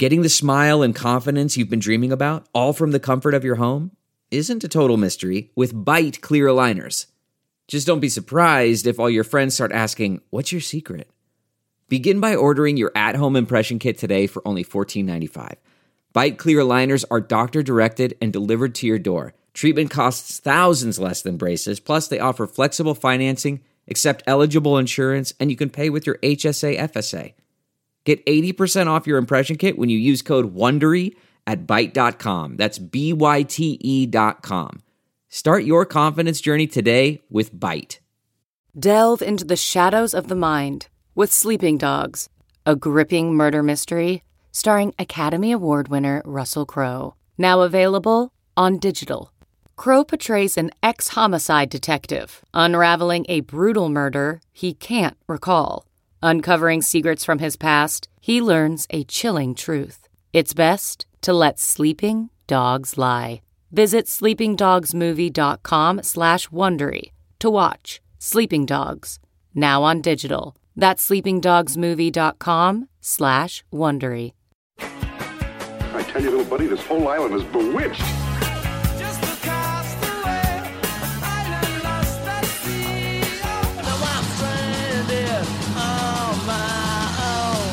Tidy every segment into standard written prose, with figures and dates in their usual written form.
Getting the smile and confidence you've been dreaming about, all from the comfort of your home, isn't a total mystery with Byte clear aligners. Just don't be surprised if all your friends start asking, "What's your secret?" Begin by ordering your at-home impression kit today for only $14.95. Byte clear aligners are doctor-directed and delivered to your door. Treatment costs thousands less than braces, plus they offer flexible financing, accept eligible insurance, and you can pay with your HSA FSA. Get 80% off your impression kit when you use code WONDERY at Byte.com. That's BYTE.com. Start your confidence journey today with Byte. Delve into the shadows of the mind with Sleeping Dogs, a gripping murder mystery starring Academy Award winner Russell Crowe. Now available on digital. Crowe portrays an ex-homicide detective unraveling a brutal murder he can't recall. Uncovering secrets from his past, he learns a chilling truth. It's best to let sleeping dogs lie. Visit sleepingdogsmovie.com/Wondery to watch Sleeping Dogs, now on digital. That's sleepingdogsmovie.com/Wondery. I tell you, little buddy, this whole island is bewitched. Just across the way, island lost at sea. Now I'm stranded on my own.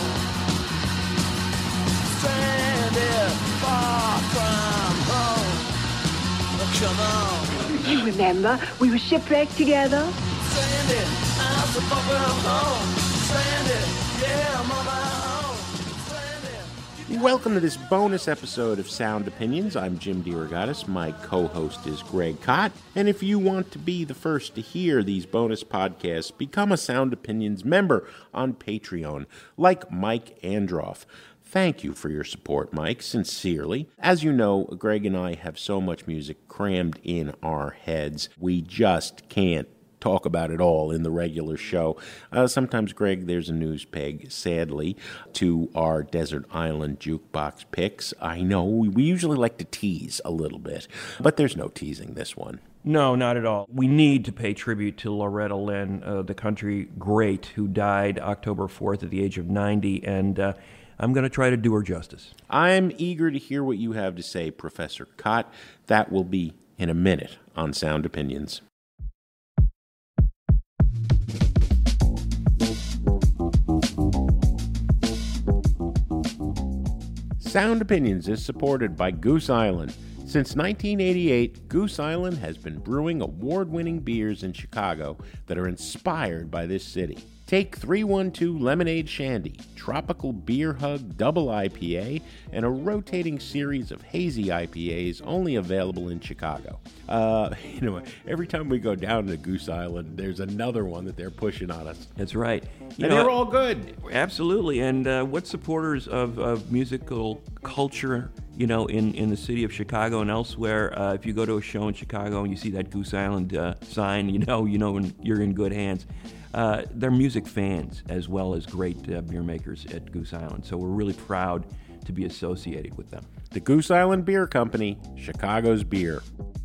Stranded far from home. Oh, come on. You remember, we were shipwrecked together. Stranded, I'm so far from home. Stranded, yeah, I'm on my own. Stranded. Welcome to this bonus episode of Sound Opinions. I'm Jim DeRogatis. My co-host is Greg Kot. And if you want to be the first to hear these bonus podcasts, become a Sound Opinions member on Patreon, like Mike Androff. Thank you for your support, Mike, sincerely. As you know, Greg and I have so much music crammed in our heads, we just can't talk about it all in the regular show. Sometimes, Greg, there's a news peg, sadly, to our Desert Island Jukebox picks. I know, we usually like to tease a little bit, but there's no teasing this one. No, not at all. We need to pay tribute to Loretta Lynn, the country great who died October 4th at the age of 90, and I'm going to try to do her justice. I'm eager to hear what you have to say, Professor Kot. That will be in a minute on Sound Opinions. Sound Opinions is supported by Goose Island. Since 1988, Goose Island has been brewing award-winning beers in Chicago that are inspired by this city. Take 312 Lemonade Shandy, Tropical Beer Hug Double IPA, and a rotating series of hazy IPAs only available in Chicago. Every time we go down to Goose Island, there's another one that they're pushing on us. That's right. They're all good. Absolutely. And what supporters of musical culture, in the city of Chicago and elsewhere, if you go to a show in Chicago and you see that Goose Island sign, you're in good hands. They're music fans as well as great beer makers at Goose Island. So we're really proud to be associated with them. The Goose Island Beer Company, Chicago's beer.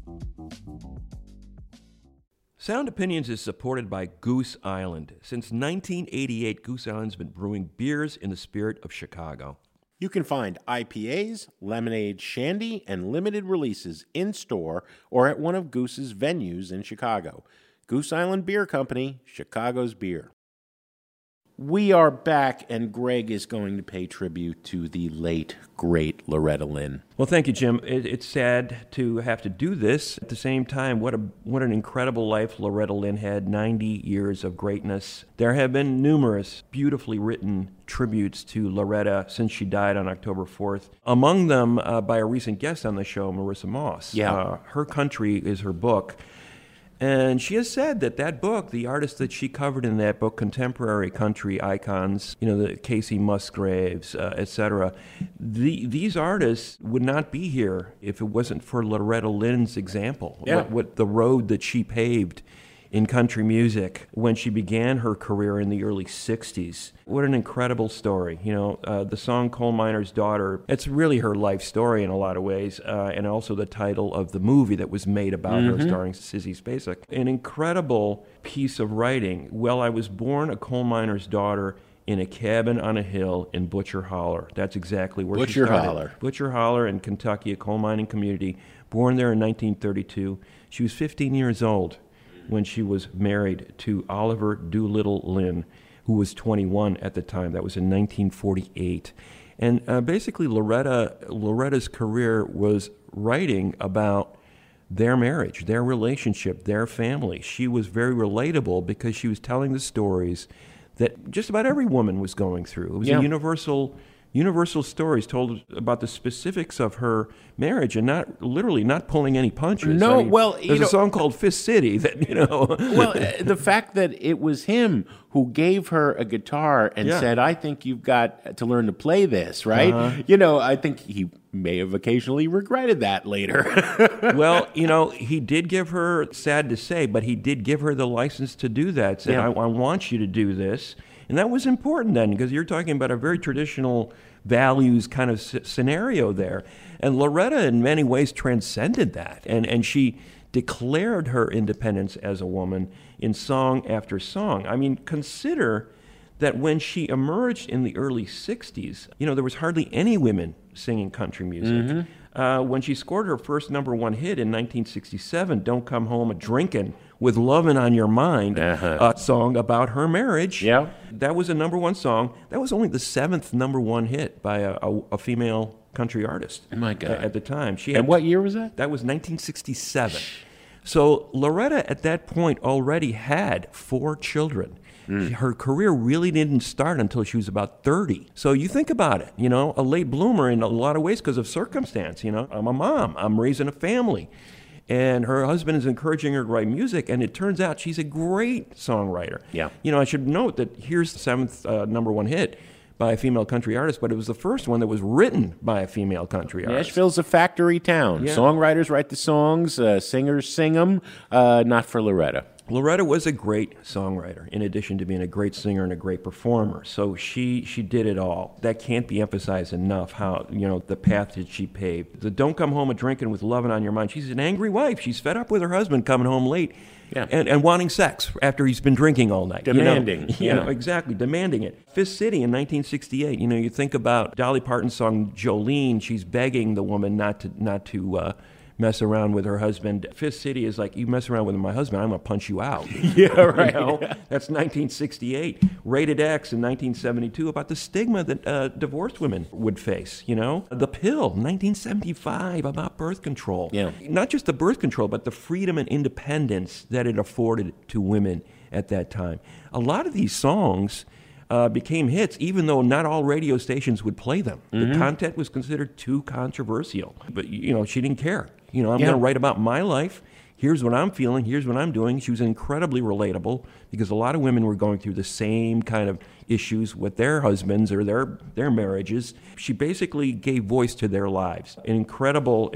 Sound Opinions is supported by Goose Island. Since 1988, Goose Island's been brewing beers in the spirit of Chicago. You can find IPAs, lemonade, shandy, and limited releases in-store or at one of Goose's venues in Chicago. Goose Island Beer Company, Chicago's beer. We are back, and Greg is going to pay tribute to the late, great Loretta Lynn. Well, thank you, Jim. It's sad to have to do this. At the same time, what an incredible life Loretta Lynn had, 90 years of greatness. There have been numerous beautifully written tributes to Loretta since she died on October 4th. Among them, by a recent guest on the show, Marissa Moss. Yeah. Her Country is her book. And she has said that book, the artists that she covered in that book, contemporary country icons, the Casey Musgraves, etc., these artists would not be here if it wasn't for Loretta Lynn's example. Yeah. What the road that she paved in country music when she began her career in the early 60s. What an incredible story. The song Coal Miner's Daughter, it's really her life story in a lot of ways, and also the title of the movie that was made about her, starring Sissy Spacek. An incredible piece of writing. Well, I was born a coal miner's daughter in a cabin on a hill in Butcher Holler. That's exactly where she Butcher started. Holler. Butcher Holler in Kentucky, a coal mining community. Born there in 1932. She was 15 years old when she was married to Oliver Doolittle Lynn, who was 21 at the time. That was in 1948. And basically, Loretta's career was writing about their marriage, their relationship, their family. She was very relatable because she was telling the stories that just about every woman was going through. It was a universal stories told about the specifics of her marriage and not pulling any punches. No, I mean, well, there's a song called Fist City that, Well, the fact that it was him who gave her a guitar and said, I think you've got to learn to play this, right? I think he may have occasionally regretted that later. Well, he did give her, sad to say, but he did give her the license to do that. Said, I want you to do this. And that was important then, because you're talking about a very traditional values kind of scenario there. And Loretta, in many ways, transcended that. And she declared her independence as a woman in song after song. I mean, consider that when she emerged in the early 60s, there was hardly any women singing country music. When she scored her first number one hit in 1967, Don't Come Home A-Drinkin' with Lovin' on Your Mind, a song about her marriage. Yeah. That was a number one song. That was only the seventh number one hit by a female country artist. Oh my God. At the time. And what year was that? That was 1967. So Loretta at that point already had 4 children. Her career really didn't start until she was about 30. So you think about it, a late bloomer in a lot of ways because of circumstance. I'm a mom. I'm raising a family. And her husband is encouraging her to write music, and it turns out she's a great songwriter. Yeah. I should note that here's the 7th number one hit by a female country artist, but it was the first one that was written by a female country artist. Nashville's a factory town. Yeah. Songwriters write the songs, singers sing them, not for Loretta. Loretta was a great songwriter, in addition to being a great singer and a great performer. So she did it all. That can't be emphasized enough, how, the path that she paved. The Don't Come Home A-Drinkin' with Lovin' on Your Mind. She's an angry wife. She's fed up with her husband coming home late and wanting sex after he's been drinking all night. Demanding. Exactly, demanding it. Fist City in 1968, you think about Dolly Parton's song Jolene. She's begging the woman not to mess around with her husband. Fist City is like, you mess around with my husband, I'm going to punch you out. Yeah, right. That's 1968. Rated X in 1972 about the stigma that divorced women would face, The Pill, 1975, about birth control. Yeah. Not just the birth control, but the freedom and independence that it afforded to women at that time. A lot of these songs became hits, even though not all radio stations would play them. The content was considered too controversial. But, she didn't care. I'm going to write about my life. Here's what I'm feeling. Here's what I'm doing. She was incredibly relatable because a lot of women were going through the same kind of issues with their husbands or their marriages. She basically gave voice to their lives. An incredible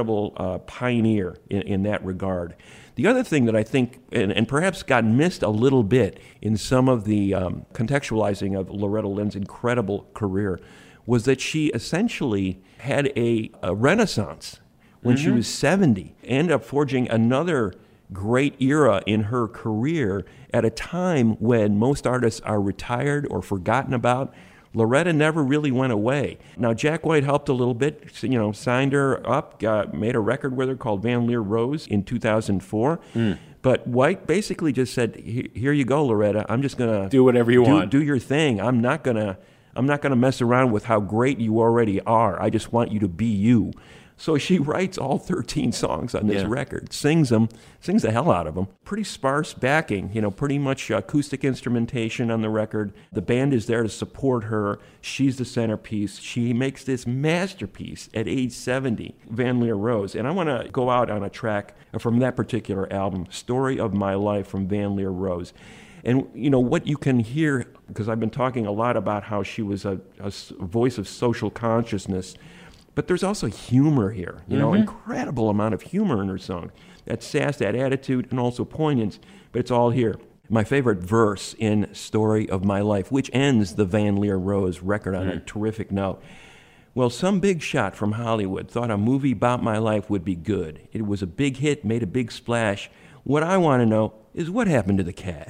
pioneer in that regard. The other thing that I think, and perhaps got missed a little bit in some of the contextualizing of Loretta Lynn's incredible career, was that she essentially had a renaissance when she was 70, ended up forging another great era in her career at a time when most artists are retired or forgotten about. Loretta never really went away. Now, Jack White helped a little bit, signed her up, made a record with her called Van Leer Rose in 2004. But White basically just said, here you go, Loretta. I'm just going to do whatever you want. Do your thing. I'm not going to mess around with how great you already are. I just want you to be you. So she writes all 13 songs on this record, sings the hell out of them. Pretty sparse backing, pretty much acoustic instrumentation on the record. The band is there to support her. She's the centerpiece. She makes this masterpiece at age 70, Van Leer Rose. And I want to go out on a track from that particular album, Story of My Life from Van Leer Rose. And, what you can hear, because I've been talking a lot about how she was a voice of social consciousness, but there's also humor here, incredible amount of humor in her song. That sass, that attitude, and also poignance, but it's all here. My favorite verse in Story of My Life, which ends the Van Leer Rose record on a terrific note. Well, some big shot from Hollywood thought a movie about my life would be good. It was a big hit, made a big splash. What I want to know is what happened to the cash?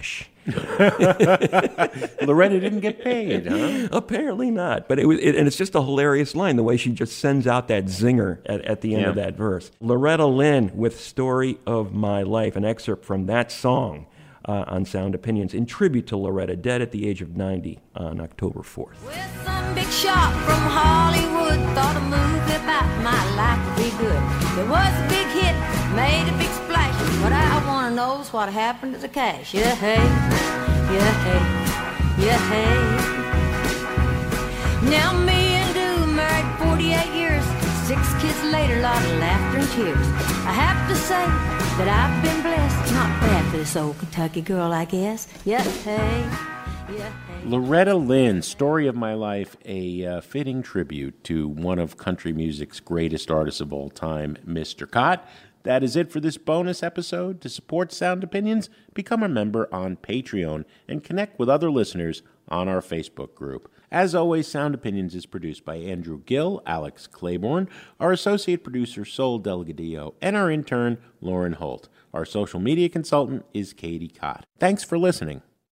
Loretta didn't get paid, huh? Apparently not. But and it's just a hilarious line, the way she just sends out that zinger at the end of that verse. Loretta Lynn with Story of My Life, an excerpt from that song on Sound Opinions in tribute to Loretta, dead at the age of 90 on October 4th. With some big shot from Hollywood, thought a movie about my life would be good. It was a big hit, made a big splash. What I want to know is what happened to the cash. Yeah, hey, yeah, hey, yeah, hey. Now me and Du married 48 years, 6 kids later, lot of laughter and tears. I have to say that I've been blessed, not bad for this old Kentucky girl, I guess. Yeah, hey, yeah, hey. Loretta Lynn, Story of My Life, a fitting tribute to one of country music's greatest artists of all time, Mr. Cott. That is it for this bonus episode. To support Sound Opinions, become a member on Patreon and connect with other listeners on our Facebook group. As always, Sound Opinions is produced by Andrew Gill, Alex Claiborne, our associate producer, Sol Delgadillo, and our intern, Lauren Holt. Our social media consultant is Katie Cott. Thanks for listening.